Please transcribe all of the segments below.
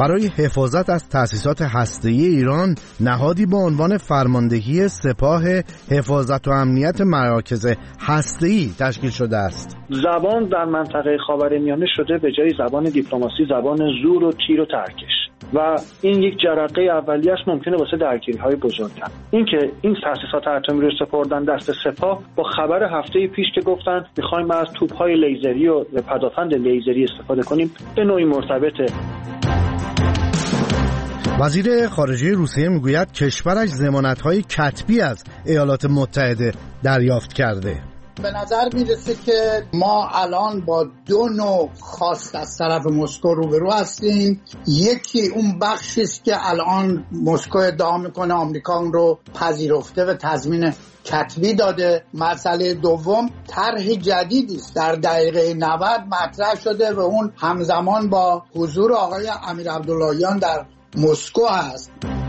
برای حفاظت از تأسیسات هسته‌ای ایران نهادی با عنوان فرماندهی سپاه حفاظت و امنیت مراکز هسته‌ای تشکیل شده است. زبان در منطقه خاورمیانه شده به جای زبان دیپلماسی زبان زور و تیر و ترکش و این یک جرقه اولیه است ممکنه واسه درگیری‌های بزرگتر. اینکه این تأسیسات اتمی رو سپردن دست سپاه با خبر هفته پیش که گفتن می‌خوایم از توپ‌های لیزری و پدافند لیزری استفاده کنیم به نوعی مرتبطه. وزیر خارجه روسیه میگوید کشورش ضمانت‌های کتبی از ایالات متحده دریافت کرده. به نظر میرسه که ما الان با دو نوع خواست از طرف مسکو روبرو هستیم. یکی اون بخشی است که الان مسکو ادعا میکنه آمریکا اون رو پذیرفته و تضمین کتبی داده. مسئله دوم طرح جدیدی است در دقیقه 90 مطرح شده و اون همزمان با حضور آقای امیر عبداللهیان در مسکو است.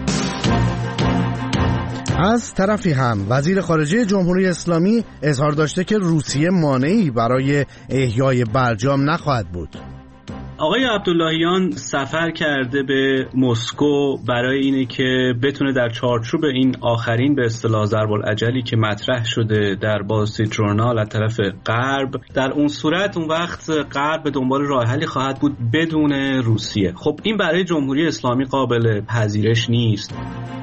از طرفی هم وزیر خارجه جمهوری اسلامی اظهار داشته که روسیه مانعی برای احیای برجام نخواهد بود. آقای عبداللهیان سفر کرده به مسکو برای اینه که بتونه در چارچوب این آخرین به اصطلاح ضرب‌الاجلی که مطرح شده در وال جورنال از طرف غرب، در اون صورت اون وقت غرب به دنبال راه حلی خواهد بود بدون روسیه. خب این برای جمهوری اسلامی قابل پذیرش نیست.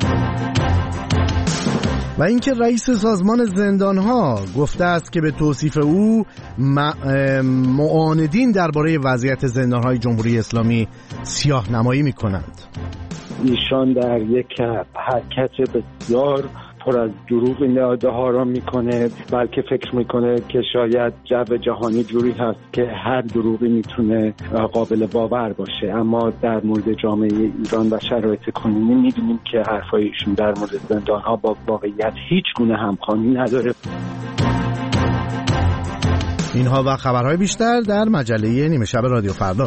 و اینکه رئیس سازمان زندانها گفته است که به توصیف او معاندین درباره وضعیت زندانهای جمهوری اسلامی سیاه‌نمایی می‌کنند. ایشان در یک حرکت بسیار پر از دروغ این اعاده ها را میکنه، بلکه فکر میکنه که شاید جو جهانی جوری هست که هر دروغی میتونه قابل باور باشه، اما در مورد جامعه ایران و شرایط کنونی میبینیم که حرفای ایشون در مورد زندان ها با واقعیت هیچ گونه همخوانی نداره. اینها و خبرهای بیشتر در مجله نیمه شب رادیو فردا.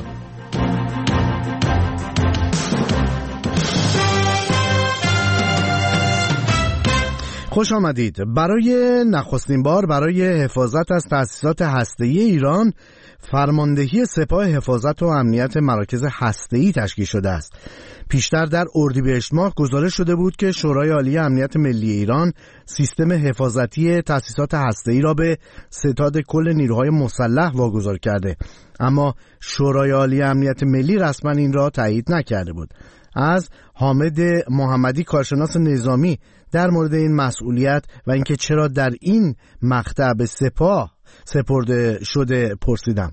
خوش آمدید. برای نخستین بار برای حفاظت از تأسیسات هسته‌ای ایران فرماندهی سپاه حفاظت و امنیت مراکز هسته‌ای تشکیل شده است. پیشتر در اردیبهشت ماه گزارش شده بود که شورای عالی امنیت ملی ایران سیستم حفاظتی تأسیسات هسته‌ای را به ستاد کل نیروهای مسلح واگذار کرده، اما شورای عالی امنیت ملی رسما این را تایید نکرده بود. از حامد محمدی کارشناس نظامی در مورد این مسئولیت و اینکه چرا در این مقطع به سپاه سپرده شده پرسیدم.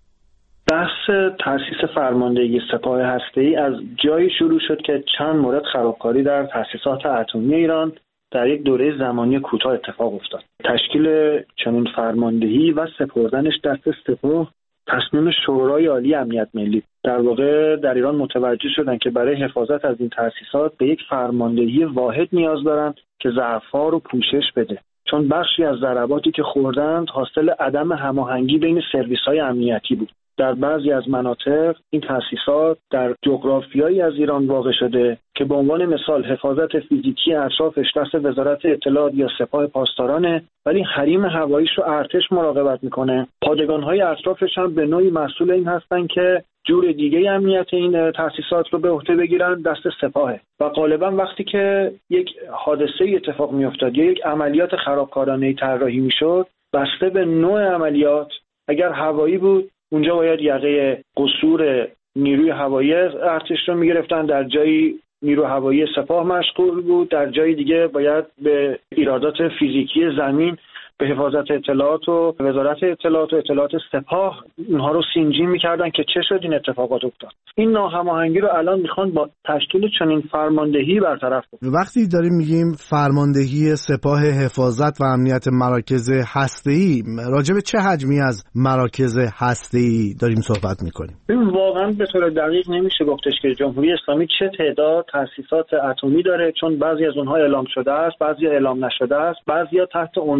بحث تأسیس فرماندهی سپاه هسته‌ای از جایی شروع شد که چند مورد خرابکاری در تأسیسات اتمی ایران در یک دوره زمانی کوتاه اتفاق افتاد. تشکیل چنین فرماندهی و سپردنش دست سپاه تصمیم شورای عالی امنیت ملی. در واقع در ایران متوجه شدن که برای حفاظت از این تأسیسات به یک فرماندهی واحد نیاز دارند که ضعف‌ها رو پوشش بده، چون بخشی از ضرباتی که خوردند حاصل عدم هماهنگی بین سرویس‌های امنیتی بود. در بعضی از مناطق این تأسیسات در جغرافیایی از ایران واقع شده که به عنوان مثال حفاظت فیزیکی اطرافش دست وزارت اطلاعات یا سپاه پاسدارانه، ولی حریم هواییش رو ارتش مراقبت میکنه. پادگان‌های اطرافش هم به نوعی مسئول این هستن که جور دیگه امنیت این تأسیسات رو به عهده بگیرن دست سپاهه و غالبا وقتی که یک حادثه اتفاق میافتاد یا یک عملیات خرابکارانه طراحی میشد، بسته به نوع عملیات، اگر هوایی بود اونجا باید یقه قصور نیروی هوایی ارتش رو میگرفتن، در جایی نیرو هوایی سپاه مشغول بود، در جای دیگه باید به ایرادات فیزیکی زمین به حفاظت اطلاعات و وزارت اطلاعات و اطلاعات سپاه اونها رو سینجین میکردن که چه شد این اتفاقات افتاد. این ناهماهنگی رو الان میخوان با تشکیل چنین فرماندهی برطرف کنن. وقتی داریم میگیم فرماندهی سپاه حفاظت و امنیت مراکز هسته‌ای، راجع به چه حجمی از مراکز هسته‌ای داریم صحبت میکنیم؟ واقعا به طور دقیق نمیشه گفتش که جمهوری اسلامی چه تعداد تأسیسات اتمی داره، چون بعضی از اونها اعلام شده است، بعضی اعلام نشده است، بعضیا تحت عنوان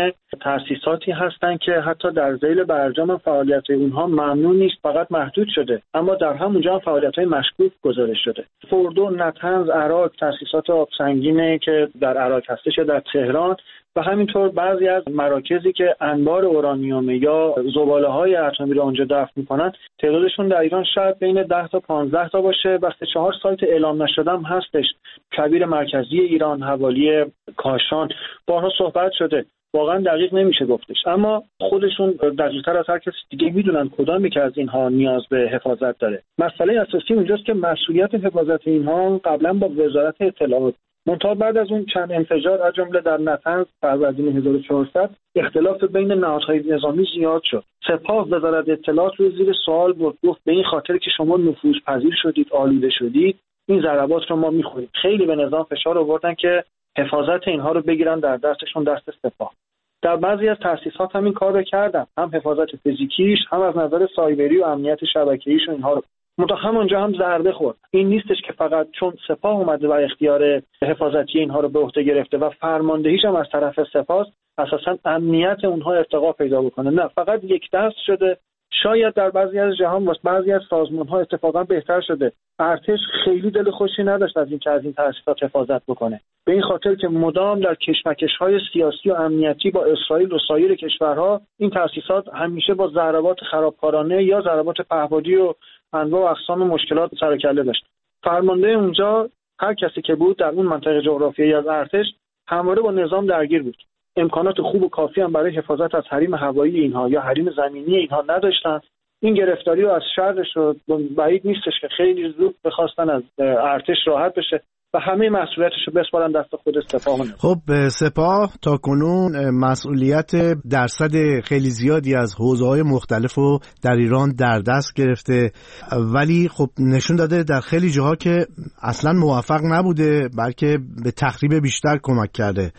تأسیساتی هستند که حتی در ذیل برجام فعالیت اونها ممنوع نیست، فقط محدود شده، اما در همونجا هم فعالیت‌های مشکوک گزارش شده. فوردو، نطنز، عراق، تأسیسات آبسنگینه که در عراق هستش یا در تهران و همینطور بعضی از مراکزی که انبار اورانیوم یا زباله‌های اتمی رو اونجا دفن می‌کنن، تعدادشون در ایران شاید بین 10 تا 15 تا باشه. و 4 سایت اعلام نشده هم هستش. کویر مرکزی ایران، حوالی کاشان، بارها صحبت شده. واقعا دقیق نمیشه گفتش، اما خودشون دقیق‌تر از هر کسی دیگه میدونن کدامی که از اینها نیاز به حفاظت داره. مسئله اساسی اونجاست که مسئولیت حفاظت اینها قبلا با وزارت اطلاعات، منتها بعد از اون چند انفجار از جمله در نطنز فروردین 1400 اختلاف بین نهادهای نظامی زیاد شد. سپاه وزارت اطلاعات رو زیر سوال برد، گفت به این خاطر که شما نفوذپذیر شدید، آلوده شدید، این ضربات رو ما می‌خوریم. خیلی به نظام فشار آوردن که حفاظت اینها رو بگیرن در دستشون، دست سپاه. در بعضی از تأسیسات همین کار رو کردن، هم حفاظت فیزیکیش، هم از نظر سایبری و امنیت شبکه‌ایش و اینها رو. منتها همونجا هم ضربه خورد. این نیستش که فقط چون سپاه اومده و اختیار حفاظتی اینها رو به عهده گرفته و فرماندهیش هم از طرف سپاه، اساساً امنیت اونها ارتقا پیدا بکنه. نه، فقط یک دست شده. شاید در بعضی از جهان واسه بعضی از سازمان‌ها اتفاقا بهتر شده. ارتش خیلی دل خوشی نداشت از اینکه از این تأسیسات حفاظت بکنه، به این خاطر که مدام در کشمکش‌های سیاسی و امنیتی با اسرائیل و سایر کشورها این تأسیسات همیشه با ضربات خرابکارانه یا ضربات پهپادی و انواع و اقسام مشکلات سر و کله داشت. فرمانده اونجا هر کسی که بود در اون منطقه جغرافیایی از ارتش همواره با نظام درگیر بود. امکانات خوب و کافی هم برای حفاظت از حریم هوایی اینها یا حریم زمینی اینها نداشتن. این گرفتاری رو از شرش رو بعید نیستش که خیلی زود بخواستن از ارتش راحت بشه و همه مسئولیتش رو بسپارن دست خود سپاه. خب سپاه تا کنون مسئولیت درصد خیلی زیادی از حوزه‌های مختلف رو در ایران در دست گرفته، ولی خب نشون داده در خیلی جاها که اصلا موفق نبوده، بلکه به تخریب بیشتر کمک کرده.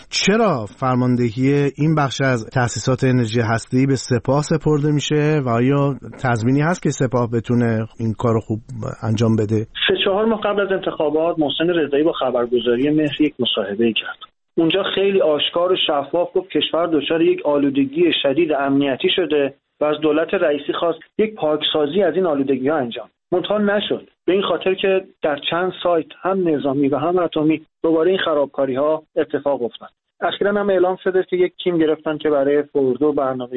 چرا فرماندهی این بخش از تأسیسات انرژی هسته‌ای به سپاه سپرده میشه و آیا تضمینی هست که سپاه بتونه این کارو خوب انجام بده؟ 3-4 ماه قبل از انتخابات محسن رضایی با خبرگزاری مهر یک مصاحبه کرد. اونجا خیلی آشکار و شفاف گفت کشور دچار یک آلودگی شدید امنیتی شده و از دولت رئیسی خواست یک پاکسازی از این آلودگی‌ها انجام. منتها نشد، به این خاطر که در چند سایت هم نظامی و هم اتمی دوباره این خرابکاری‌ها اتفاق افتاد. اخیراً هم اعلام شده که یک تیم گرفتن که برای فوردو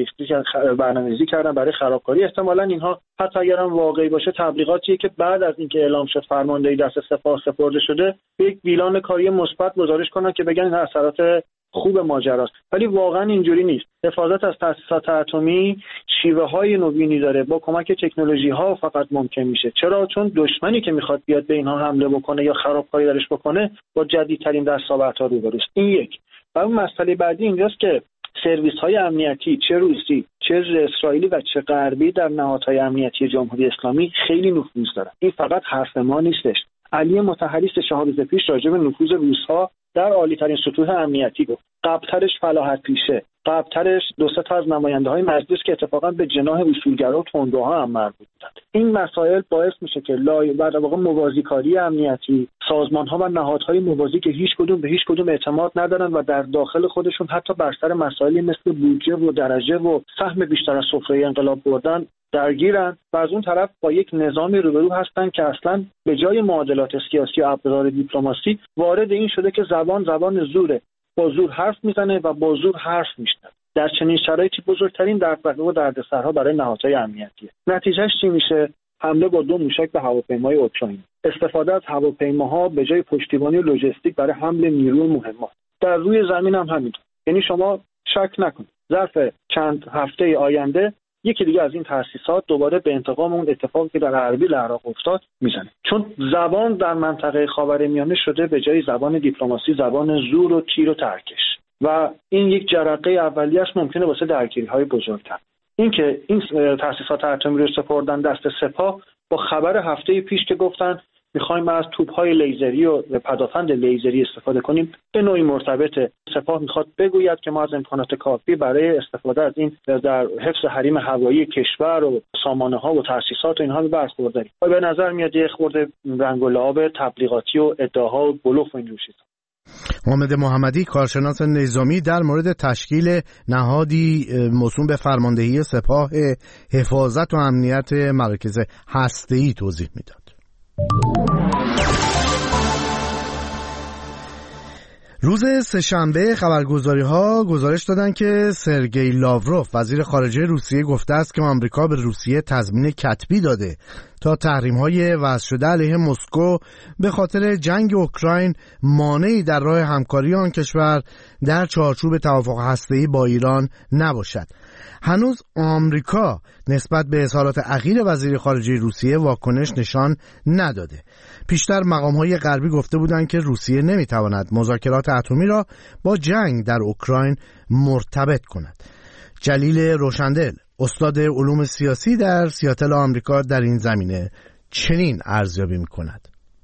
برنامه‌ریزی کردن برای خرابکاری. احتمالاً اینها حتی اگر هم واقعی باشه تبلیغاتیه که بعد از اینکه اعلام شد فرماندهی دست سپاه سپرده شده یک بیلان کاری مثبت گزارش کنن که بگن این اثرات خوب ماجراست، ولی واقعا اینجوری نیست. حفاظت از تأسیسات اتمی شیوه‌های نوینی داره، با کمک تکنولوژی‌ها فقط ممکن میشه. چرا؟ چون دشمنی که میخواد بیاد به اینها حمله بکنه یا خرابکاری درش بکنه با جدیدترین دستاوردها روبروست. این یک. و اون مسئله بعدی اینجاست که سرویس‌های امنیتی چه روسی، چه اسرائیلی و چه غربی در نهادهای امنیتی جمهوری اسلامی خیلی نفوذ دارن. این فقط حرف ما نیستش. علی مطهری 3-4 روز پیش راجع به نفوذ روس‌ها در عالی‌ترین سطوح امنیتی گفت. قبل‌ترش فلاحت پیشه، قبل‌ترش 2-3 تا از نماینده‌های مجلس که اتفاقا به جناح اصولگرا و تندروها هم مربوط بودند. این مسائل باعث میشه که در واقع موازیکاری امنیتی، سازمان‌ها و نهادهای موازی که هیچ کدوم به هیچ کدوم اعتماد ندارن و در داخل خودشون حتی بر سر مسائلی مثل بودجه و درجه و سهم بیشتر از سفره انقلاب بردن درگیرن و از اون طرف با یک نظامی روبرو هستن که اصلا به جای معادلات سیاسی و ابزار دیپلماسی وارد این شده که زبان زوره، با زور حرف میزنه و با زور حرف میشنوه. در چنین شرایطی بزرگترین دغدغه و دردسرها برای نهادهای امنیتیه. نتیجهش چی میشه؟ حمله با 2 موشک به هواپیمای اوکراین، استفاده از هواپیماها به جای پشتیبانی لوجستیک برای حمل نیروی مهمات. در روی زمین هم همینطور. یعنی شما شک نکنید ظرف چند هفته آینده یکی دیگه از این تأسیسات دوباره به انتقام اون اتفاقی که در اربیل عراق افتاد میزنه. چون زبان در منطقه خاورمیانه شده به جای زبان دیپلماسی زبان زور و تیر و ترکش و این یک جرقه اولیه است ممکنه واسه درگیری‌های بزرگتر. این که این تأسیسات اتمی رو سپردن دست سپاه با خبر هفته پیش که گفتن میخوایم از توپ‌های لیزری و پدافند لیزری استفاده کنیم به نوعی مرتبطه. سپاه میخواد بگوید که ما از امکانات کافی برای استفاده از این در حفظ حریم هوایی کشور و سامانه‌ها و تأسیسات و اینها برخورداریم. و به نظر میاد یه خورده رنگ و لعاب تبلیغاتی و ادعاها و بلوف و این جور چیزا. حامد محمدی کارشناس نظامی در مورد تشکیل نهادی موسوم به فرماندهی سپاه حفاظت و امنیت مراکز هسته‌ای توضیح میداد. روز سه‌شنبه خبرگزاری‌ها گزارش دادند که سرگئی لاوروف وزیر خارجه روسیه گفته است که آمریکا به روسیه تضمین کتبی داده تا تحریم‌های وضع شده علیه مسکو به خاطر جنگ اوکراین مانعی در راه همکاری آن کشور در چارچوب توافق هسته‌ای با ایران نباشد. هنوز آمریکا نسبت به اظهارات اخیر وزیر خارجه روسیه واکنش نشان نداده. پیشتر مقام‌های غربی گفته بودند که روسیه نمی‌تواند مذاکرات اتمی را با جنگ در اوکراین مرتبط کند. جلیل روشندل استاد علوم سیاسی در سیاتل آمریکا در این زمینه چنین ارزیابی می‌کند.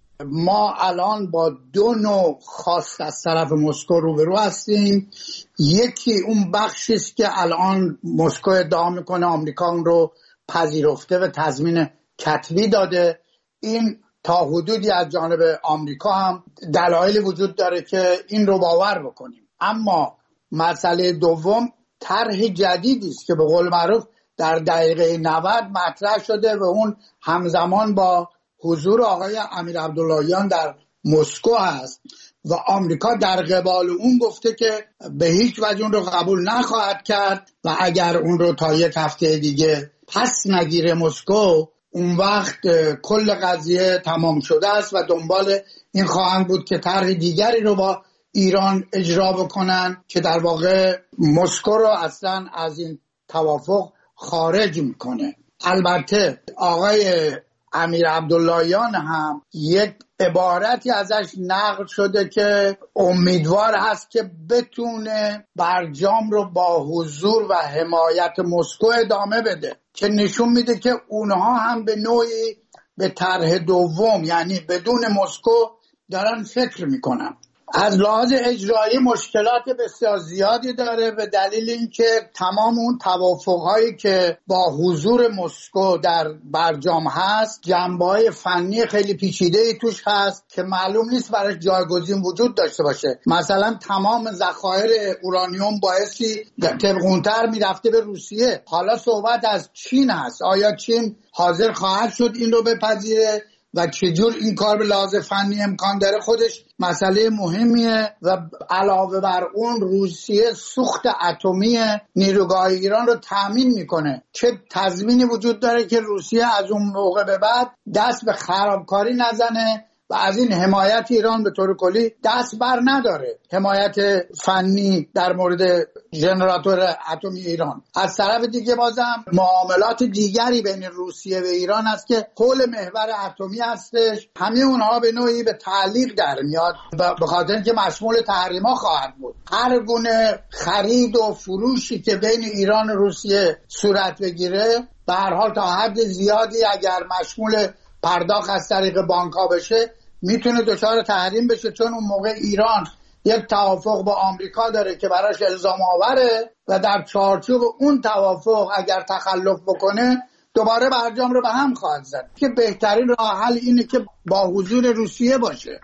ما الان با دو نوع خواست از طرف مسکو روبرو هستیم. یکی اون بخشی است که الان مسکو ادعا میکنه آمریکا اون رو پذیرفته و تضمین کتبی داده. این تا حدودی از جانب آمریکا هم دلایلی وجود داره که این رو باور بکنیم. اما مسئله دوم طرح جدیدی است که به قول معروف در دقیقه 90 مطرح شده و اون همزمان با حضور آقای امیر عبداللهیان در مسکو هست و آمریکا در قبال اون گفته که به هیچ وجه اون رو قبول نخواهد کرد و اگر اون رو تا یک هفته دیگه پس نگیره مسکو، اون وقت کل قضیه تمام شده است و دنبال این خواهند بود که طرح دیگری رو با ایران اجرا بکنن که در واقع مسکو رو اصلا از این توافق خارج میکنه. البته آقای امیر عبداللهیان هم یک عبارتی ازش نقل شده که امیدوار هست که بتونه برجام رو با حضور و حمایت مسکو ادامه بده، که نشون میده که اونها هم به نوعی به طرح دوم یعنی بدون مسکو دارن فکر میکنن. از لحاظ اجرایی مشکلات بسیار زیادی داره به دلیل اینکه تمام اون توافقهایی که با حضور مسکو در برجام هست جنبه‌های فنی خیلی پیچیده‌ای توش هست که معلوم نیست براش جایگزین وجود داشته باشه. مثلا تمام ذخایر اورانیوم بایستی طبقونتر میرفته به روسیه. حالا صحبت از چین هست. آیا چین حاضر خواهد شد این رو بپذیره و چجور این کار به لحاظ فنی امکان داره؟ خودش مسئله مهمیه. و علاوه بر اون روسیه سوخت اتمی نیروگاه ایران رو تامین میکنه. چه تضمینی وجود داره که روسیه از اون موقع به بعد دست به خرابکاری نزنه و از این حمایت ایران به طور کلی دست بر نداره، حمایت فنی در مورد ژنراتور اتمی ایران. از طرف دیگه بازم معاملات دیگری بین روسیه و ایران است که حول محور اتمی هستش. همه اونها به نوعی به تعلیق در میاد به خاطر اینکه مشمول تحریما خواهد بود. هر گونه خرید و فروشی که بین ایران و روسیه صورت بگیره به هر حال تا حد زیادی اگر مشمول پرداخت از طریق بانک ها بشه میتونه دچار تحریم بشه، چون اون موقع ایران یک توافق با آمریکا داره که براش الزام آوره و در چارچوب اون توافق اگر تخلف بکنه دوباره برجام رو به هم خواهد زد که بهترین راه حل اینه که با حضور روسیه باشه.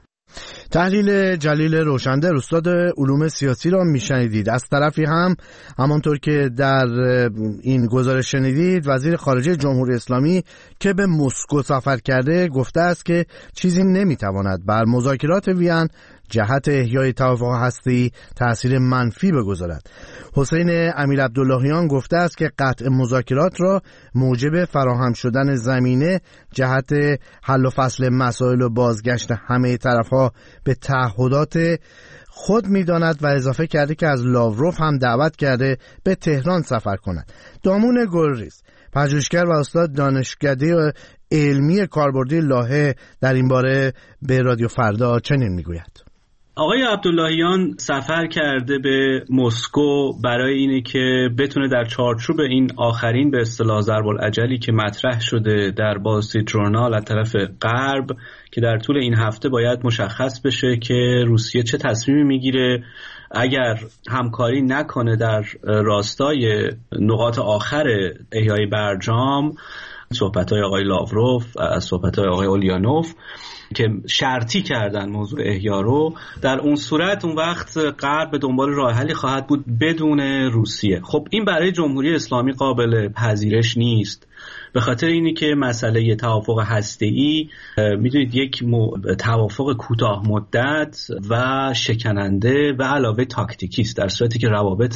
تحلیل جلیل روشنده استاد علوم سیاسی را میشنیدید. از طرفی هم همانطور که در این گزارش شنیدید وزیر خارجه جمهوری اسلامی که به مسکو سفر کرده گفته است که چیزی نمیتواند بر مذاکرات وین جهت احیای توافق هسته‌ای تأثیر منفی بگذارد. حسین امیر عبداللهیان گفته است که قطع مذاکرات را موجب فراهم شدن زمینه جهت حل و فصل مسائل و بازگشت همه طرفها به تعهدات خود می‌داند و اضافه کرده که از لاوروف هم دعوت کرده به تهران سفر کند. دامون گلریز پژوهشگر و استاد دانشکده علمی کاربردی لاهه در این باره به رادیو فردا چنین میگوید: آقای عبداللهیان سفر کرده به مسکو برای اینه که بتونه در چارچوب این آخرین به اصطلاح ضرب العجلی که مطرح شده در واستریت جورنال از طرف غرب که در طول این هفته باید مشخص بشه که روسیه چه تصمیمی میگیره اگر همکاری نکنه در راستای نقاط آخر احیای برجام، صحبت‌های آقای لاوروف، صحبت‌های آقای اولیانوف، که شرطی کردن موضوع احیا رو، در اون صورت اون وقت غرب به دنبال راه حلی خواهد بود بدون روسیه. خب این برای جمهوری اسلامی قابل پذیرش نیست، به خاطر اینی که مسئله توافق هسته‌ای میدونید یک توافق کوتاه مدت و شکننده و علاوه تاکتیکی است، در صورتی که روابط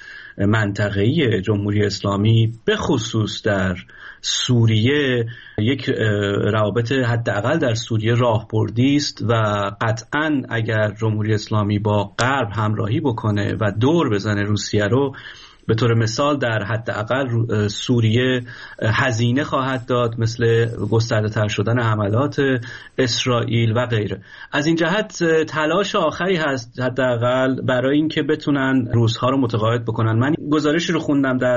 منطقه‌ای جمهوری اسلامی به خصوص در سوریه یک روابط حداقل در سوریه راهبردی است و قطعاً اگر جمهوری اسلامی با غرب همراهی بکنه و دور بزنه روسیه رو، به طور مثال در حداقل سوریه هزینه خواهد داد، مثل گسترده تر شدن حملات اسرائیل و غیره. از این جهت تلاش آخری هست حداقل برای اینکه بتونن روس‌ها رو متقاعد بکنن. من گزارشی رو خوندم در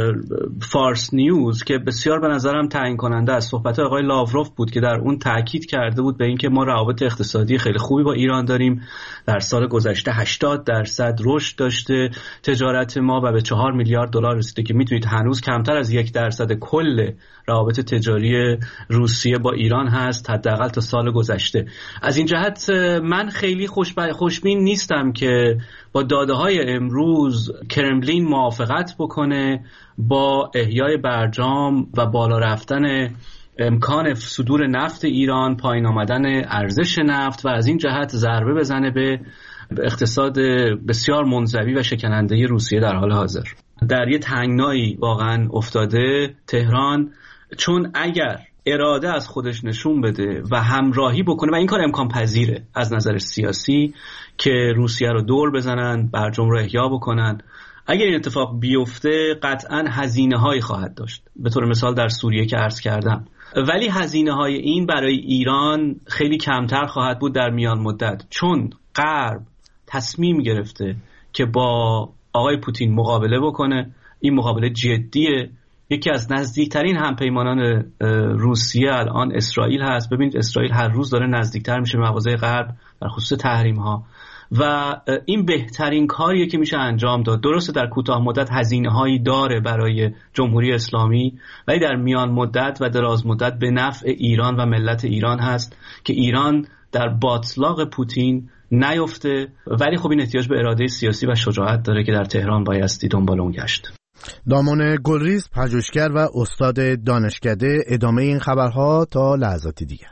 فارس نیوز که بسیار به نظرم تعیین کننده است. صحبت آقای لاوروف بود که در اون تاکید کرده بود به اینکه ما روابط اقتصادی خیلی خوبی با ایران داریم. در سال گذشته 80% رشد داشته تجارت ما و به 4 میلیارد دلار رسیده که میتونید هنوز کمتر از 1% کل روابط تجاری روسیه با ایران هست، حداقل تا سال گذشته. از این جهت من خیلی خوشبین نیستم که با داده‌های امروز کرملین موافقت بکنه با احیای برجام و بالا رفتن امکان صدور نفت ایران، پایین آمدن ارزش نفت و از این جهت ضربه بزنه به اقتصاد بسیار منزوی و شکننده روسیه در حال حاضر. در یه تنگنایی واقعا افتاده تهران، چون اگر اراده از خودش نشون بده و همراهی بکنه، و این کار امکان پذیره از نظر سیاسی، که روسیه رو دور بزنن، برجام رو احیا بکنن، اگر این اتفاق بیفته قطعا هزینه هایی خواهد داشت، به طور مثال در سوریه که عرض کردم، ولی هزینه های این برای ایران خیلی کمتر خواهد بود در میان مدت، چون غرب تصمیم گرفته که با آقای پوتین مقابله بکنه. این مقابله جدیه. یکی از نزدیکترین همپیمانان روسیه الان اسرائیل هست. ببینید اسرائیل هر روز داره نزدیکتر میشه به مواضع غرب در خصوص تحریم ها و این بهترین کاریه که میشه انجام داد. درسته در کوتاه مدت هزینه هایی داره برای جمهوری اسلامی، ولی در میان مدت و دراز مدت به نفع ایران و ملت ایران هست که ایران در باطلاق پوتین نیفته. ولی خب این احتیاج به اراده سیاسی و شجاعت داره که در تهران بایستی دنبال اون گشت. دامان گلریز، پژوهشگر و استاد دانشکده، ادامه این خبرها تا لحظاتی دیگر.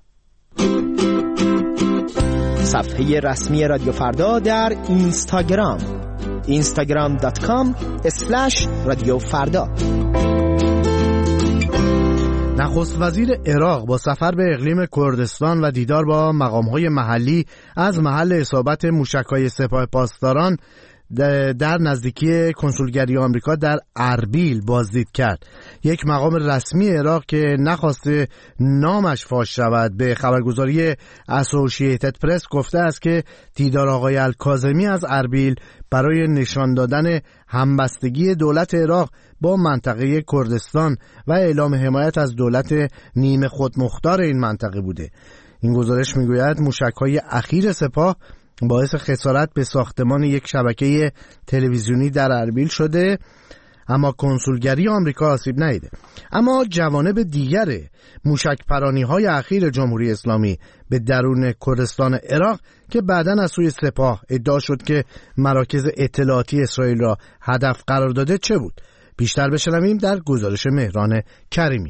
صفحه رسمی رادیو فردا در اینستاگرام instagram.com/رادیو فردا. نخست وزیر عراق با سفر به اقلیم کردستان و دیدار با مقام‌های محلی از محل اصابت موشک‌های سپاه پاسداران در نزدیکی کنسولگری آمریکا در اربیل بازدید کرد. یک مقام رسمی عراق که نخواسته نامش فاش شود به خبرگزاری اسوسییتد پرس گفته است که دیدار آقای الکاظمی از اربیل برای نشان دادن همبستگی دولت عراق با منطقه کردستان و اعلام حمایت از دولت نیمه خودمختار این منطقه بوده. این گزارش میگوید موشک‌های اخیر سپاه باعث خسارت به ساختمان یک شبکه تلویزیونی در اربیل شده، اما کنسولگری آمریکا آسیب ندیده. اما جوانب دیگر موشک پرانی‌های اخیر جمهوری اسلامی به درون کردستان عراق که بعداً از سوی سپاه ادعا شد که مراکز اطلاعاتی اسرائیل را هدف قرار داده چه بود؟ بیشتر بشنویم در گزارش مهران کریمی.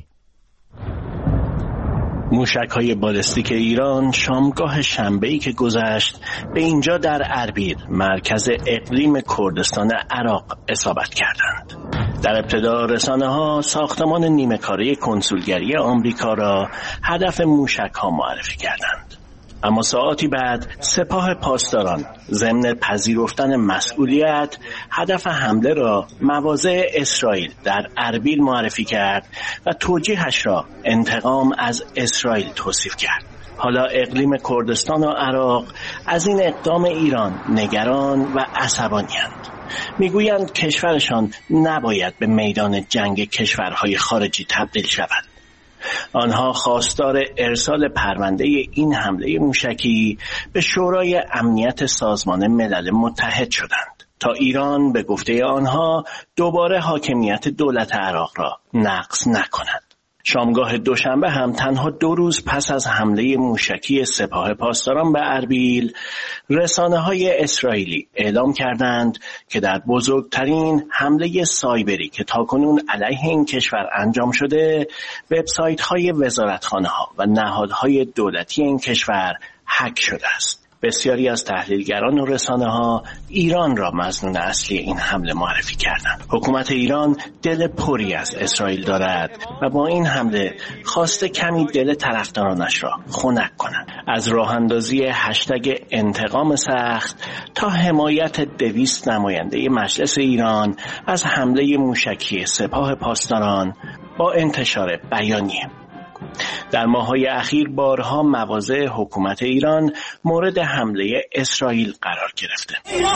موشک‌های بالستیک ایران شامگاه شنبه‌ای که گذشت به اینجا در اربیل، مرکز اقلیم کردستان عراق، اصابت کردند. در ابتدا رسانه‌ها ساختمان نیمه کاره کنسولگری آمریکا را هدف موشک‌ها معرفی کردند. اما ساعاتی بعد سپاه پاسداران ضمن پذیرفتن مسئولیت هدف حمله را مواضع اسرائیل در اربیل معرفی کرد و توجیهش را انتقام از اسرائیل توصیف کرد. حالا اقلیم کردستان و عراق از این اقدام ایران نگران و عصبانی‌اند. میگویند کشورشان نباید به میدان جنگ کشورهای خارجی تبدیل شود. آنها خواستار ارسال پرونده این حمله موشکی به شورای امنیت سازمان ملل متحد شدند تا ایران به گفته آنها دوباره حاکمیت دولت عراق را نقض نکند. شامگاه دوشنبه هم تنها 2 روز پس از حمله موشکی سپاه پاسداران به اربیل، رسانه‌های اسرائیلی اعلام کردند که در بزرگترین حمله سایبری که تاکنون علیه این کشور انجام شده، وبسایت‌های وزارتخانه‌ها و نهادهای دولتی این کشور هک شده است. بسیاری از تحلیلگران و رسانه‌ها ایران را مظنون اصلی این حمله معرفی کردند. حکومت ایران دل پری از اسرائیل دارد و با این حمله خواسته کمی دل طرفدارانش را خنک کند. از راه اندازی هشتگ انتقام سخت تا حمایت 200 نماینده مجلس ایران از حمله موشکی سپاه پاسداران با انتشار بیانیه. در ماه‌های اخیر بارها مواضع حکومت ایران مورد حمله اسرائیل قرار گرفته.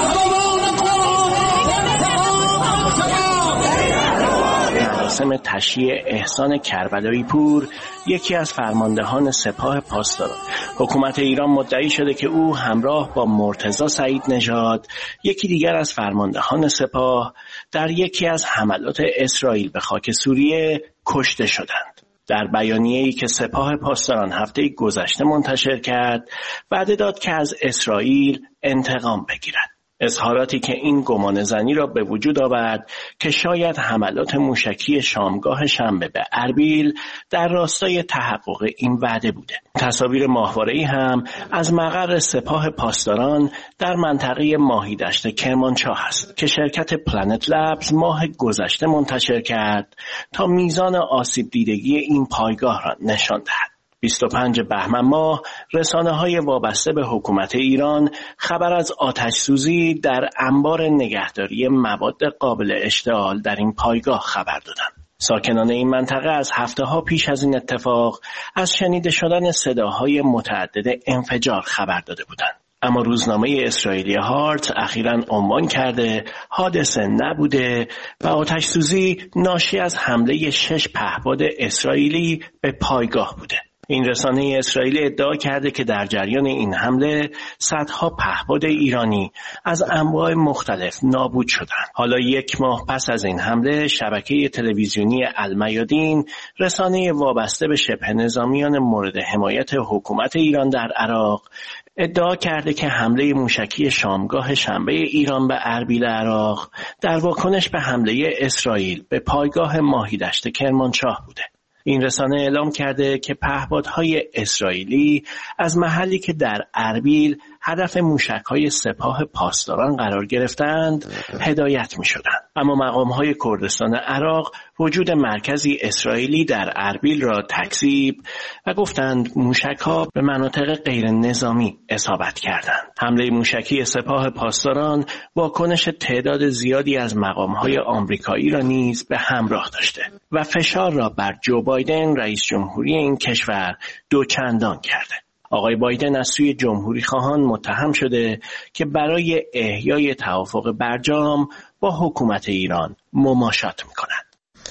مراسم تشییع احسان کربلایی پور، یکی از فرماندهان سپاه پاسداران، حکومت ایران مدعی شده که او همراه با مرتضی سعید نژاد، یکی دیگر از فرماندهان سپاه، در یکی از حملات اسرائیل به خاک سوریه کشته شدند. در بیانیه‌ای که سپاه پاسداران هفته گذشته منتشر کرد، وعده داد که از اسرائیل انتقام بگیرد. اظهاراتی که این گمان زنی را به وجود آورد که شاید حملات موشکی شامگاه شنبه به اربیل در راستای تحقق این وعده بوده. تصاویر ماهواره‌ای هم از مقر سپاه پاسداران در منطقه ماهیدشت کرمانشاه است که شرکت پلنت لبز ماه گذشته منتشر کرد تا میزان آسیب دیدگی این پایگاه را نشان دهد. 25 بهمن ماه رسانه‌های وابسته به حکومت ایران خبر از آتش سوزی در انبار نگهداری مواد قابل اشتعال در این پایگاه خبر دادند. ساکنان این منطقه از هفته‌ها پیش از این اتفاق از شنیده شدن صداهای متعدد انفجار خبر داده بودند. اما روزنامه اسرائیلی هارت اخیراً عنوان کرده حادثه نبوده و آتش سوزی ناشی از حمله 6 پهپاد اسرائیلی به پایگاه بوده. این رسانه اسرائیلی ادعا کرده که در جریان این حمله صدها پهپاد ایرانی از انواع مختلف نابود شدند. حالا 1 ماه پس از این حمله، شبکه تلویزیونی المیادین، رسانه وابسته به شبه نظامیان مورد حمایت حکومت ایران در عراق، ادعا کرده که حمله موشکی شامگاه شنبه ایران به اربیل عراق در واکنش به حمله اسرائیل به پایگاه ماهیدشت کرمانشاه بوده. این رسانه اعلام کرده که پهپادهای اسرائیلی از محلی که در اربیل هدف موشک‌های سپاه پاسداران قرار گرفتند هدایت می‌شدند. اما مقام‌های کردستان عراق وجود مرکزی اسرائیلی در اربیل را تکذیب و گفتند موشک‌ها به مناطق غیر نظامی اصابت کردند. حمله موشکی سپاه پاسداران واکنش تعداد زیادی از مقام‌های آمریکایی را نیز به همراه داشته و فشار را بر جو بایدن رئیس جمهوری این کشور دوچندان کرده. آقای بایدن از سوی جمهوری خواهان متهم شده که برای احیای توافق برجام با حکومت ایران مماشات می‌کند.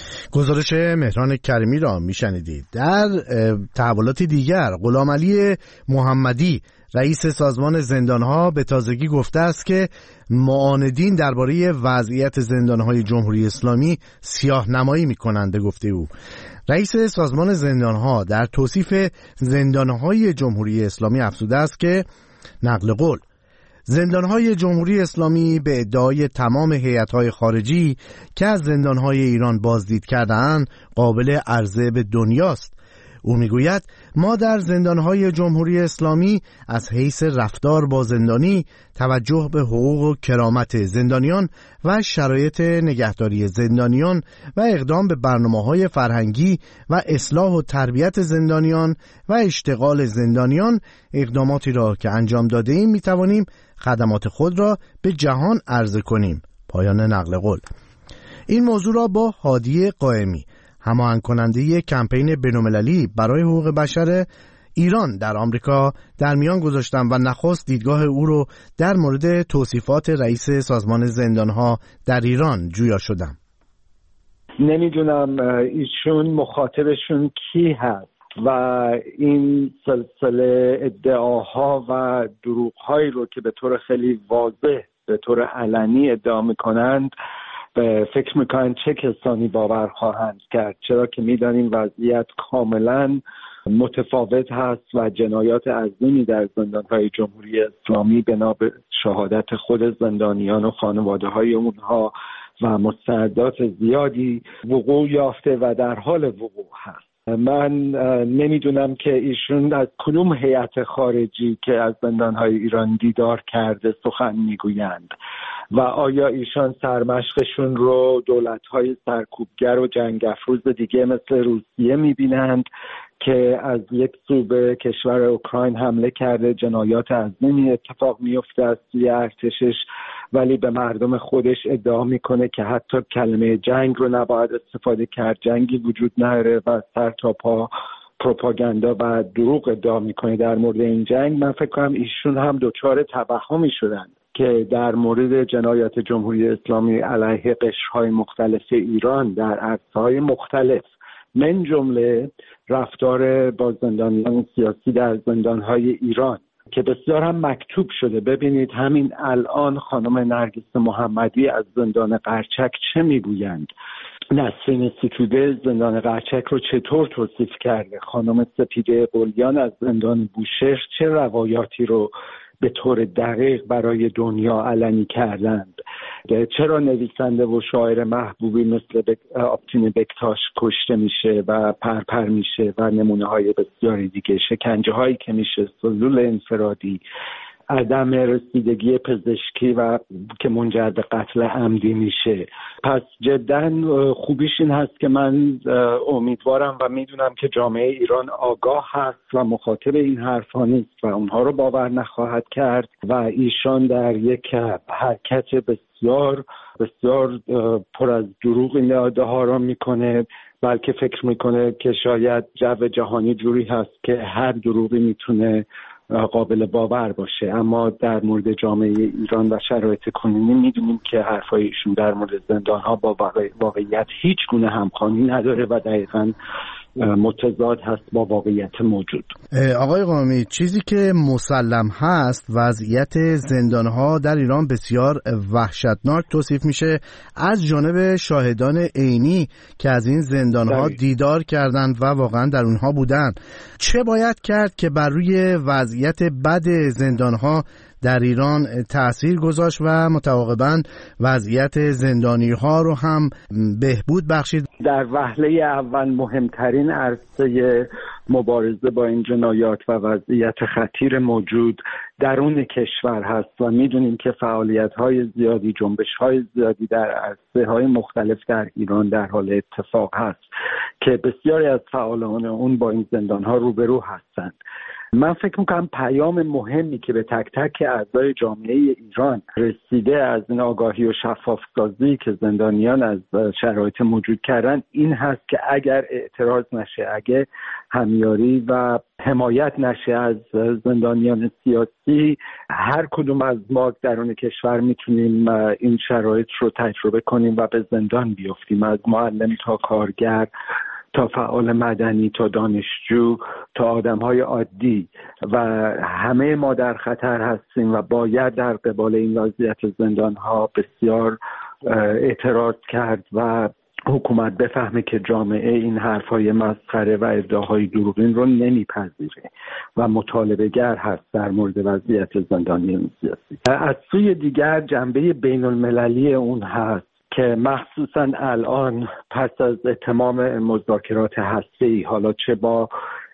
گزارش مهران کریمی را میشنیدید. در تحولاتی دیگر، غلامعلی محمدی رئیس سازمان زندانها به تازگی گفته است که معاندین درباره وضعیت زندانهای جمهوری اسلامی سیاه‌نمایی می‌کنند. به گفته او، رئیس سازمان زندانها در توصیف زندانهای جمهوری اسلامی افزوده است که نقل قول: زندانهای جمهوری اسلامی به ادعای تمام هیئت‌های خارجی که از زندانهای ایران بازدید کرده‌اند قابل عرضه به دنیاست. او میگوید ما در زندانهای جمهوری اسلامی از حیث رفتار با زندانی، توجه به حقوق و کرامت زندانیان و شرایط نگهداری زندانیان و اقدام به برنامه‌های فرهنگی و اصلاح و تربیت زندانیان و اشتغال زندانیان، اقداماتی را که انجام داده ایم میتوانیم خدمات خود را به جهان عرضه کنیم. پایان نقل قول. این موضوع را با هادی قائمی، هماهنگ کننده کمپین بین‌المللی برای حقوق بشر ایران در آمریکا، در میان گذاشتم و نخست دیدگاه او رو در مورد توصیفات رئیس سازمان زندانها در ایران جویا شدم. نمیدونم ایشون مخاطبشون کی هست و این سلسله ادعاها و دروغ‌هایی رو که به طور خیلی واضح، به طور علنی ادعا میکنند، فکر میکنن چه کسانی باور خواهند کرد، چرا که میدانیم وضعیت کاملا متفاوت هست و جنایات عظیمی در زندانهای جمهوری اسلامی بنا به شهادت خود زندانیان و خانواده های اونها و مستندات زیادی وقوع یافته و در حال وقوع هست. من نمیدونم که ایشون از کدوم هیئت خارجی که از زندانهای ایران دیدار کرده سخن میگویند و آیا ایشان سرمشقشون رو دولت‌های سرکوبگر و جنگ افروز دیگه مثل روسیه میبینند که از یک سو به کشور اوکراین حمله کرده، جنایات عظیمی اتفاق میفته از سوی ارتشش، ولی به مردم خودش ادعا میکنه که حتی کلمه جنگ رو نباید استفاده کرد، جنگی وجود نداره و سر تا پا پروپاگاندا و دروغ ادعا میکنه در مورد این جنگ. من فکر کنم ایشون هم دچار توهمی شدن که در مورد جنایات جمهوری اسلامی علیه قشرهای مختلف ایران در عرصه‌های مختلف من جمله رفتار با زندانیان سیاسی در زندانهای ایران که بسیار هم مکتوب شده. ببینید همین الان خانم نرگس محمدی از زندان قرچک چه میگویند، نسرین ستوده زندان قرچک رو چطور توصیف کرده، خانم سپیده قلیان از زندان بوشهر چه روایاتی رو به طور دقیق برای دنیا علنی کردند، چرا نویسنده و شاعر محبوبی مثل آبتین بکتاش کشته میشه و پرپر میشه و نمونه های بسیاری دیگه، شکنجه هایی که میشه، سلول انفرادی، عدم رسیدگی پزشکی و که منجر به قتل عمدی میشه. پس جدا خوبیش این هست که من امیدوارم و میدونم که جامعه ایران آگاه هست و مخاطب این حرفا نیست و اونها رو باور نخواهد کرد و ایشان در یک حرکت بسیار بسیار پر از دروغ این ادعاها را میکنه، بلکه فکر میکنه که شاید جو جهانی جوری هست که هر دروغی میتونه قابل باور باشه. اما در مورد جامعه ایران و شرایط کنونی میدونیم که حرفایشون در مورد زندان‌ها با واقعیت هیچ گونه همخوانی نداره و دقیقاً متضاد هست با واقعیت موجود. آقای قائمی، چیزی که مسلم هست وضعیت زندان‌ها در ایران بسیار وحشتناک توصیف میشه از جانب شاهدان عینی که از این زندان‌ها دیدار کردند و واقعا در اونها بودند. چه باید کرد که بر روی وضعیت بد زندان‌ها در ایران تأثیر گذاشت و متعاقباً وضعیت زندانی‌ها رو هم بهبود بخشید؟ در وهله اول مهمترین عرصه مبارزه با این جنایات و وضعیت خطیر موجود درون کشور هست و میدونیم که فعالیت‌های زیادی، جنبش‌های زیادی در عرصه‌های مختلف در ایران در حال اتفاق هست که بسیاری از فعالان اون با این زندان‌ها روبرو هستند. من فکر میکنم پیام مهمی که به تک تک اعضای جامعه ایران رسیده از این آگاهی و شفاف‌سازی که زندانیان از شرایط موجود کردن این هست که اگر اعتراض نشه، اگر همیاری و حمایت نشه از زندانیان سیاسی، هر کدوم از ما درون کشور میتونیم این شرایط رو تجربه کنیم و به زندان بیفتیم، از معلم تا کارگر تا فعال مدنی تا دانشجو تا آدم‌های عادی و همه ما در خطر هستیم و باید در قبال این وضعیت زندان‌ها بسیار اعتراض کرد و حکومت بفهمه که جامعه این حرف‌های مسخره و ادعاهای دروغین رو نمیپذیره و مطالبه‌گر هست در مورد وضعیت زندانیان سیاسی. از سوی دیگر جنبه بین‌المللی اون هست که مخصوصاً الان پس از تمام مذاکرات هسته‌ای، حالا چه با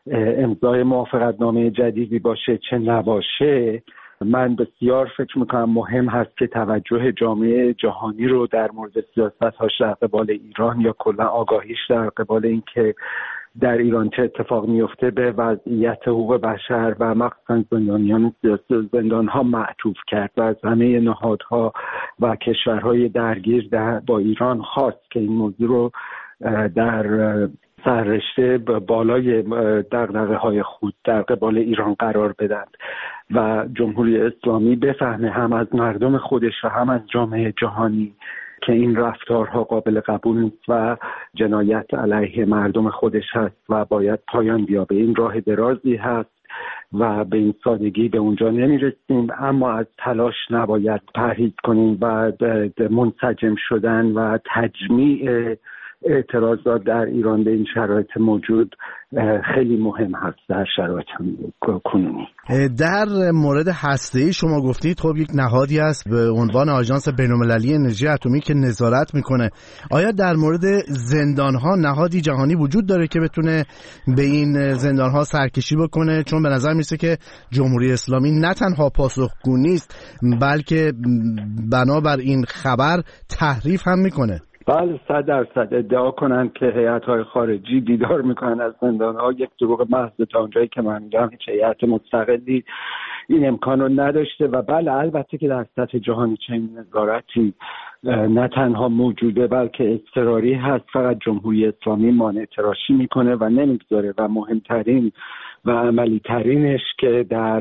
امضای موافقتنامه جدیدی باشه چه نباشه، من بسیار فکر میکنم مهم هست که توجه جامعه جهانی رو در مورد سیاست‌هاش در قبال ایران یا کلا آگاهیش در قبال این که در ایران چه اتفاق میفته به وضعیت حقوق بشر و مخصوصا زندانیان سیاسی زندان‌ها معطوف کرد و از همه نهادها و کشورهای درگیر با ایران خواست که این موضوع رو در سررشته بالای دغدغه‌های خود در قبال ایران قرار بدن و جمهوری اسلامی بفهمه هم از مردم خودش و هم از جامعه جهانی که این رفتارها قابل قبول نیست و جنایت علیه مردم خودش هست و باید پایان بیابه. این راه درازی هست و به این سادگی به اونجا نمیرسیم، اما از تلاش نباید پرهیز کنیم و منسجم شدن و تجمیع اعتراضات در ایران به این شرایط موجود خیلی مهم هست در شرایط کنونی. در مورد هسته‌ای شما گفتید خب یک نهادی است به عنوان آژانس بین‌المللی انرژی اتمی که نظارت میکنه. آیا در مورد زندان‌ها نهادی جهانی وجود داره که بتونه به این زندان‌ها سرکشی بکنه؟ چون به نظر میرسه که جمهوری اسلامی نه تنها پاسخگو نیست بلکه بنابر این خبر تحریف هم میکنه. بله 100% ادعا کنن که هیئت‌های خارجی دیدار میکنن از زندان‌ها یک دروغ محض. تا اونجایی که من میگم هیچ هیئت مستقلی این امکان رو نداشته و بله البته که در سطح جهانی چنین نظارتی نه تنها موجوده بلکه اضطراری هست. فقط جمهوری اسلامی مانع تراشی میکنه و نمیگذاره و مهمترین و عملی ترینش که در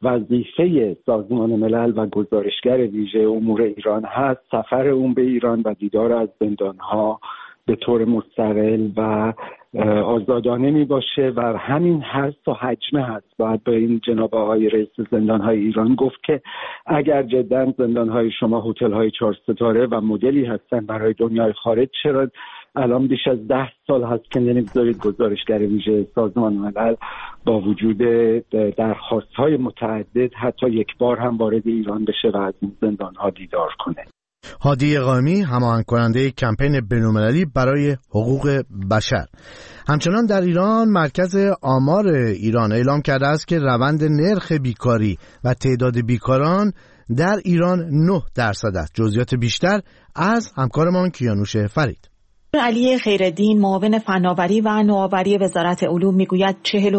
وظیفه سازمان ملل و گزارشگر ویژه امور ایران هست سفر اون به ایران و دیدار از زندانها به طور مستقل و آزادانه می باشه و همین هست و حجمه هست. باید به این جناب آقای رئیس زندانهای ایران گفت که اگر جدا زندانهای شما هتل‌های 4 ستاره و مدلی هستن برای دنیای خارج، چرا الان بیش از 10 سال هست که نمیگذارید گزارشگر ویژه سازمان ملل با وجود درخواست‌های متعدد حتی یک بار هم وارد ایران بشه و از این زندان‌ها دیدار کنه؟ هادی اقامی، هماهنگ کننده کمپین بین‌المللی برای حقوق بشر. همچنان در ایران مرکز آمار ایران اعلام کرده است که روند نرخ بیکاری و تعداد بیکاران در ایران 9% است. جزئیات بیشتر از همکارمان کیانوش فرید. علی خیرالدین، معاون فناوری و نوآوری وزارت علوم، میگوید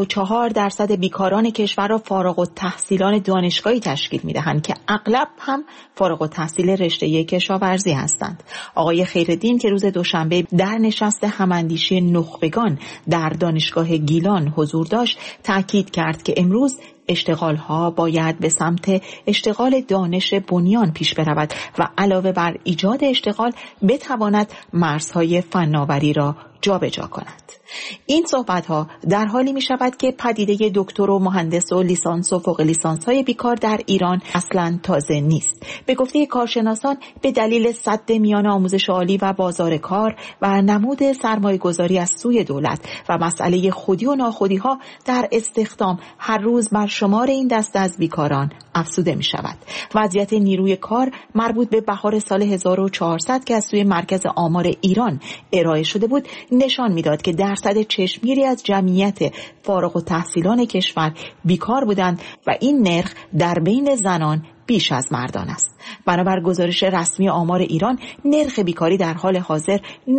44% بیکاران کشور را فارغ التحصیلان دانشگاهی تشکیل میدهند که اغلب هم فارغ التحصیل رشته کشاورزی هستند. آقای خیرالدین که روز دوشنبه در نشست هماندیشی نخبگان در دانشگاه گیلان حضور داشت، تاکید کرد که امروز اشتغال‌ها باید به سمت اشتغال دانش بنیان پیش برود و علاوه بر ایجاد اشتغال بتواند مرزهای فناوری را جابجا کند. این صحبت‌ها در حالی می‌شود که پدیده دکتر و مهندس و لیسانس و فوق لیسانس‌های بیکار در ایران اصلاً تازه نیست. به گفته کارشناسان به دلیل سد میان آموزش عالی و بازار کار و نمود سرمایه‌گذاری از سوی دولت و مسئله خودی و ناخودی‌ها در استخدام هر روز بر شمار این دسته از بیکاران افزوده می‌شود. وضعیت نیروی کار مربوط به بهار سال 1400 که از سوی مرکز آمار ایران ارائه شده بود نشان می‌داد که درصد چشمگیری از جمعیت فارغ التحصیلان کشور بیکار بودند و این نرخ در بین زنان بیش از مردان است. بنابر گزارش رسمی آمار ایران نرخ بیکاری در حال حاضر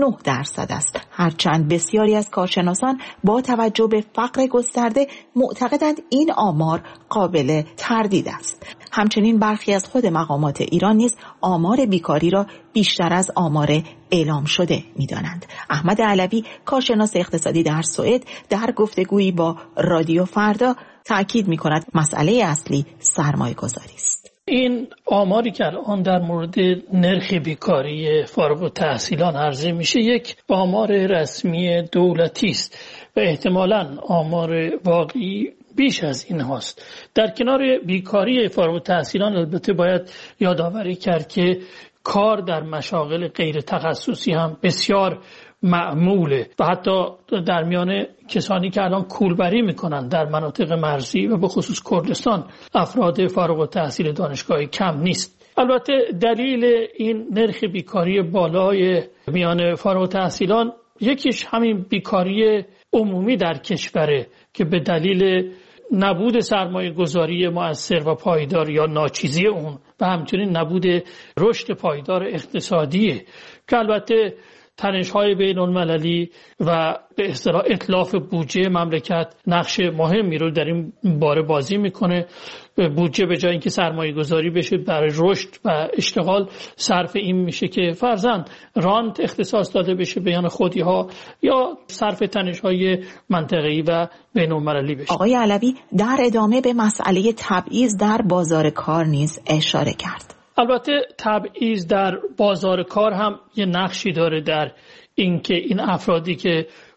9% است، هرچند بسیاری از کارشناسان با توجه به فقر گسترده معتقدند این آمار قابل تردید است. همچنین برخی از خود مقامات ایران نیز آمار بیکاری را بیشتر از آمار اعلام شده می‌دانند. احمد علوی، کارشناس اقتصادی در سوئد، در گفتگویی با رادیو فردا تأکید می‌کند مسئله اصلی سرمایه‌گذاری است. این آماری که الان در مورد نرخ بیکاری فارغ التحصیلان عرضه میشه یک آمار رسمی دولتی است و احتمالاً آمار واقعی بیش از این هاست. در کنار بیکاری فارغ التحصیلان البته باید یادآوری کرد که کار در مشاغل غیر تخصصی هم بسیار معموله و حتی در میان کسانی که الان کولبری میکنن در مناطق مرزی و به خصوص کردستان افراد فارغ التحصیل دانشگاهی کم نیست. البته دلیل این نرخ بیکاری بالای میان فارغ التحصیلان یکیش همین بیکاری عمومی در کشوره که به دلیل نبود سرمایه گذاری مؤثر و پایدار یا ناچیزی اون و همچنین نبود رشد پایدار اقتصادی که البته تنش‌های بین‌المللی و به اصطلاح اتلاف بودجه مملکت نقش مهمی رو در این باره بازی میکنه. بودجه به جای اینکه سرمایه گذاری بشه برای رشد و اشتغال صرف این میشه که فرضاً رانت اختصاص داده بشه بیان خودی‌ها یا صرف تنش‌های منطقه‌ای و بین‌المللی بشه. آقای علوی در ادامه به مسئله تبعیض در بازار کار نیز اشاره کرد. البته تبعیض در بازار کار هم یه نقشی داره در اینکه این افرادی که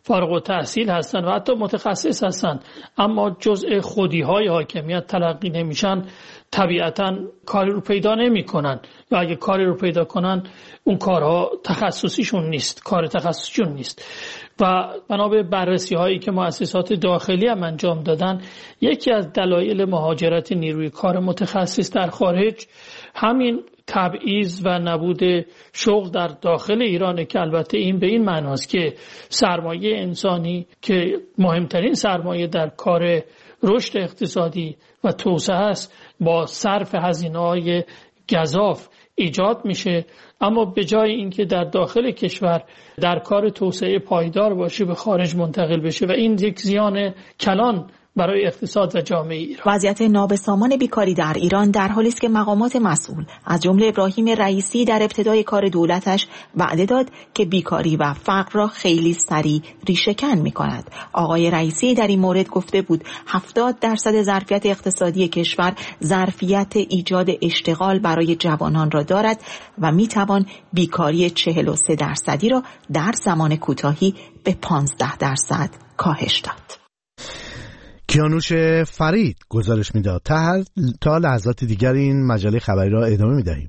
فارغ التحصیل هستند و حتی متخصص هستند، اما جزء خودی‌های حاکمیت تلقی نمیشن، طبیعتاً کاری رو پیدا نمی‌کنن، یا اگه کاری رو پیدا کنن اون کارها تخصصیشون نیست، کار تخصصیشون نیست. و بنا به بررسی‌هایی که مؤسسات داخلی هم انجام دادن، یکی از دلایل مهاجرت نیروی کار متخصص در خارج همین تبعیض و نبود شغل در داخل ایرانه، که البته این به این معناست که سرمایه انسانی که مهمترین سرمایه در کار رشد اقتصادی و توسعه است با صرف هزینه‌های گزاف ایجاد میشه، اما به جای اینکه در داخل کشور در کار توسعه پایدار باشه به خارج منتقل بشه و این یک زیان کلان برای اقتصاد و جامعه ایران. وضعیت نابسامان بیکاری در ایران در حالی است که مقامات مسئول از جمله ابراهیم رئیسی در ابتدای کار دولتش وعده داد که بیکاری و فقر را خیلی سریع ریشه‌کن می‌کند. آقای رئیسی در این مورد گفته بود 70% ظرفیت اقتصادی کشور ظرفیت ایجاد اشتغال برای جوانان را دارد و می‌توان بیکاری 43% را در زمان کوتاهی به 15% کاهش داد. کیانوش فرید گزارش میداد. تا لحظات دیگر این مجله خبری را ادامه میدهیم.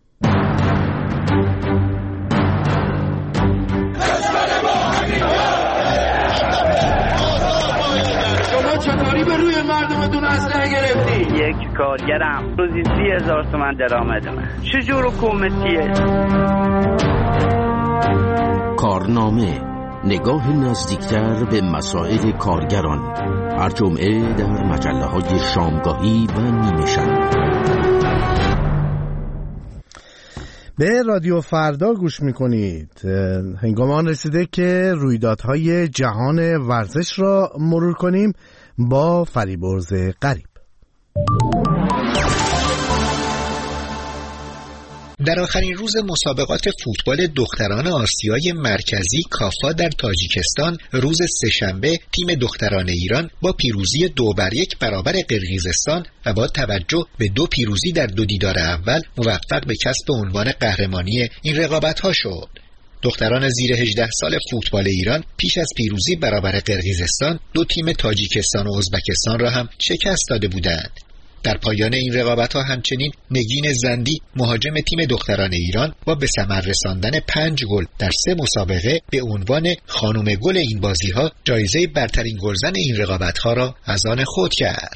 شما چطوری به روی مردمتون اسلحه گرفتی؟ یک کارگرم روزی 30,000 تومان درآمد من. چجور حکومتیه؟ کارنامه، نگاه نزدیکتر به مسائل کارگران، هر جمعه در مجله‌های شامگاهی و نیمه شب. به رادیو فردا گوش میکنید. هنگام آن رسیده که رویدادهای جهان ورزش را مرور کنیم با فریبرز غریب. در آخرین روز مسابقات فوتبال دختران آسیای مرکزی کافا در تاجیکستان روز سه‌شنبه تیم دختران ایران با پیروزی 2-1 برابر قرقیزستان و با توجه به 2 پیروزی در 2 دیدار اول موفق به کسب عنوان قهرمانی این رقابت‌ها شد. دختران زیر 18 سال فوتبال ایران پیش از پیروزی برابر قرقیزستان 2 تیم تاجیکستان و ازبکستان را هم شکست داده بودند. در پایان این رقابت‌ها همچنین نگین زندی مهاجم تیم دختران ایران با به ثمر رساندن 5 گل در 3 مسابقه به عنوان خانم گل این بازی‌ها جایزه برترین گلزن این رقابت‌ها را از آن خود کرد.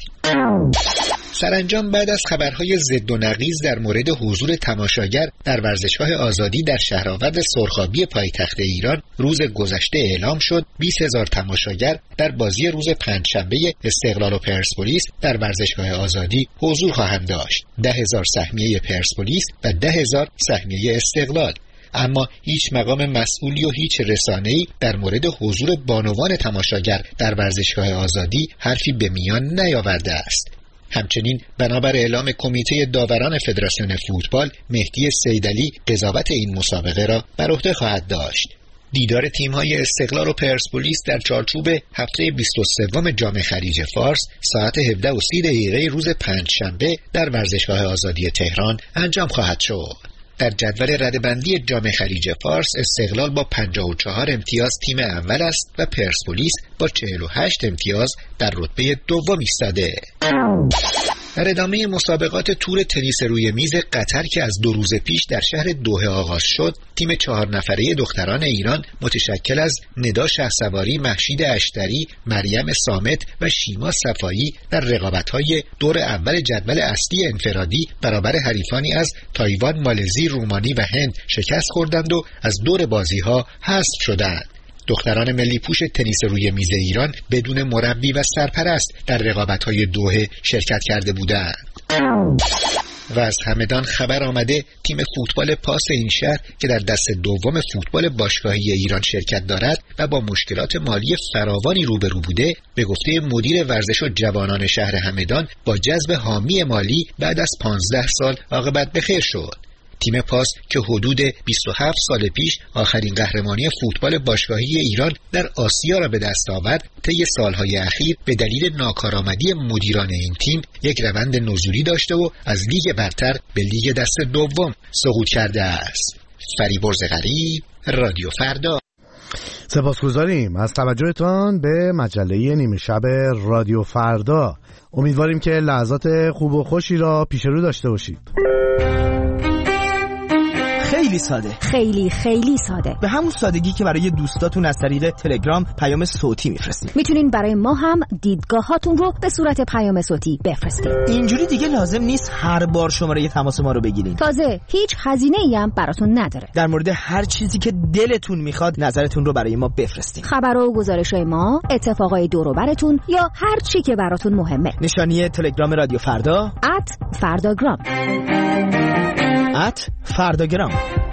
سرانجام بعد از خبرهای ضد و نقیض در مورد حضور تماشاگر در ورزشگاه آزادی در شهرآورد سرخابی پایتخت ایران روز گذشته اعلام شد 20,000 تماشاگر در بازی روز پنجشنبه استقلال و پرسپولیس در ورزشگاه آزادی حضور خواهند داشت. 10,000 سهمیه پرسپولیس و 10,000 سهمیه استقلال. اما هیچ مقام مسئولی و هیچ رسانه‌ای در مورد حضور بانوان تماشاگر در ورزشگاه آزادی حرفی به میان نیاورده است. همچنین بنابر اعلام کمیته داوران فدراسیون فوتبال، مهدی سیدعلی قضاوت این مسابقه را بر عهده خواهد داشت. دیدار تیم‌های استقلال و پرسپولیس در چارچوب هفته 23 جام خلیج فارس ساعت 17:30 روز پنجشنبه در ورزشگاه آزادی تهران انجام خواهد شد. در جدول رده‌بندی جام خلیج فارس استقلال با 54 امتیاز تیم اول است و پرسپولیس با 48 امتیاز در رتبه دوم ایستاده. در ادامه مسابقات تور تنیس روی میز قطر که از 2 روز پیش در شهر دوحه آغاز شد، تیم 4 نفره دختران ایران متشکل از ندا شهسواری، مهشید اشتری، مریم صامت و شیما صفایی در رقابت‌های دور اول جدول اصلی انفرادی برابر حریفانی از تایوان، مالزی، رومانی و هند شکست خوردند و از دور بازی‌ها حذف شدند. دختران ملی پوش تنیس روی میز ایران بدون مربی و سرپرست در رقابت‌های دوحه شرکت کرده بودند. و از همدان خبر آمده تیم فوتبال پاس این شهر که در دست دوم فوتبال باشگاهی ایران شرکت دارد و با مشکلات مالی فراوانی روبرو بوده، به گفته مدیر ورزش و جوانان شهر همدان با جذب حامی مالی بعد از 15 سال عاقبت به خیر شد. تیم پاس که حدود 27 سال پیش آخرین قهرمانی فوتبال باشگاهی ایران در آسیا را به دست آورد، طی سالهای اخیر به دلیل ناکارآمدی مدیران این تیم یک روند نزولی داشته و از لیگ برتر به لیگ دست دوم سقوط کرده است. فریبرز غریب، رادیو فردا. سپاسگزاریم از توجهتان به مجله نیمه شب رادیو فردا. امیدواریم که لحظات خوب و خوشی را پیش رو داشته باشید. خیلی ساده، خیلی ساده، به همون سادگی که برای دوستاتون از طریق تلگرام پیام صوتی میفرستید. میتونین برای ما هم دیدگاهاتون رو به صورت پیام صوتی بفرستید. اینجوری دیگه لازم نیست هر بار شماره تماس ما رو بگیرین. تازه هیچ هزینه‌ای هم براتون نداره. در مورد هر چیزی که دلتون میخواد نظرتون رو برای ما بفرستید. خبرها و گزارش‌های ما، اتفاقای دور و براتون یا هر چی که براتون مهمه. نشانی تلگرام رادیو فردا @فرداگرام. @فرداگرام.